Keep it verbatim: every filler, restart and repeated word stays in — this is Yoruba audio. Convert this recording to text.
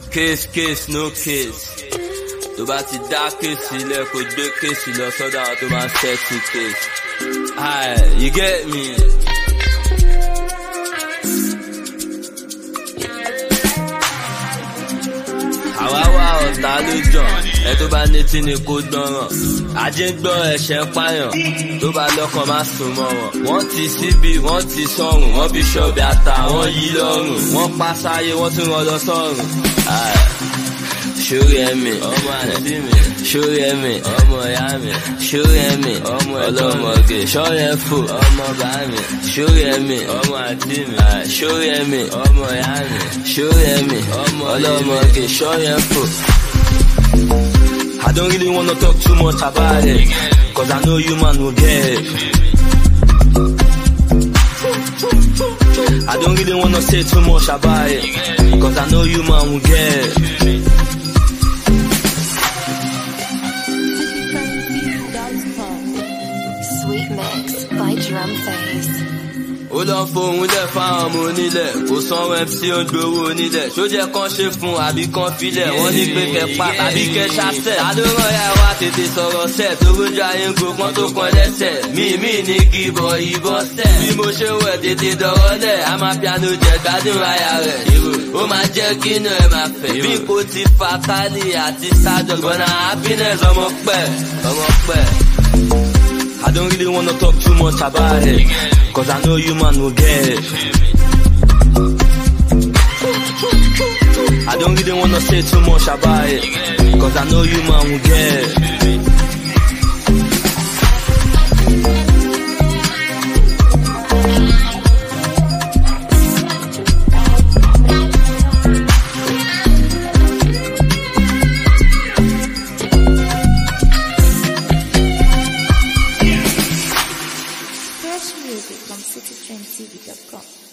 Case, case, no case. Tó bá ti dá case ilẹ̀ kò gbé case lọ sọ́dọ̀ àwọn tó máa ń settle case. Aye, you get me? Àwa wá ọ̀tá ló jàn, ẹ tó bá ní tí ni kó gbọ́ràn. Ajé ń gbọ́ ẹ̀ṣẹ̀ ń pààyàn, tó bá lọ́kàn má sùn mọ́ wọn. Wọ́n ti síbi, wọ́n ti sọ́run, wọ́n fi ṣọ́ọ̀bì ata, wọ́n yí lọ́rùn. Wọ́n pa sáyé, wọ́n tún rán lọ sọ́run. Ṣórí ẹ̀mí, ọmọ àti mi. Ṣórí ẹ̀mí, ọmọ ìyá mi. Ṣórí ẹ̀mí, ọmọ ọlọ́mọge. Ṣọ́rí ẹ̀fò, ọmọ bá mi. Ṣórí ẹ̀mí, ọmọ àti mi. Ṣórí ẹ̀mí, ọmọ ìyá mi. Ṣórí ẹ̀mí, ọmọ ọlọ́mọge. Ṣọ́rí ẹ̀fò. I don't really wanna talk too much about it, cause I know you man will get it. I don't really wanna say too much about it, cause I know you man will get it. Sweet Mix by Drum Phase. Ó lọ fohùn lẹ̀ fáwọn ọmọ onílẹ̀, kò sanwó M C ó ń gbowó onílẹ̀. Ṣó jẹ́ kán ṣe fún àbí kán filẹ̀, wọ́n ní pé kẹ́ pa tàbí kẹ́ ṣàṣẹ̀. Ta ló rán ya wá tètè sọ̀rọ̀ sẹ̀, torójú ayé ń gbópọ́n tó kan lẹ́sẹ̀. Mi mi ní gíbọ̀ ìbọn sẹ̀. Bí mo ṣe wẹ̀ tètè dọ̀rọ̀ lẹ̀, a máa piano jẹ gbádùn aya rẹ̀. Ó máa jẹ́ kí inú ẹ̀ máa fẹ̀. Bí kò ti fa Kálí àti Sájọ gbọ́nà happiness ọmọ pẹ̀, ọmọ pẹ̀. I don't really wanna talk too much about it, cause I know you man will get it. I don't really wanna say too much about it, cause I know you man will get it. Music from city trend T V dot com.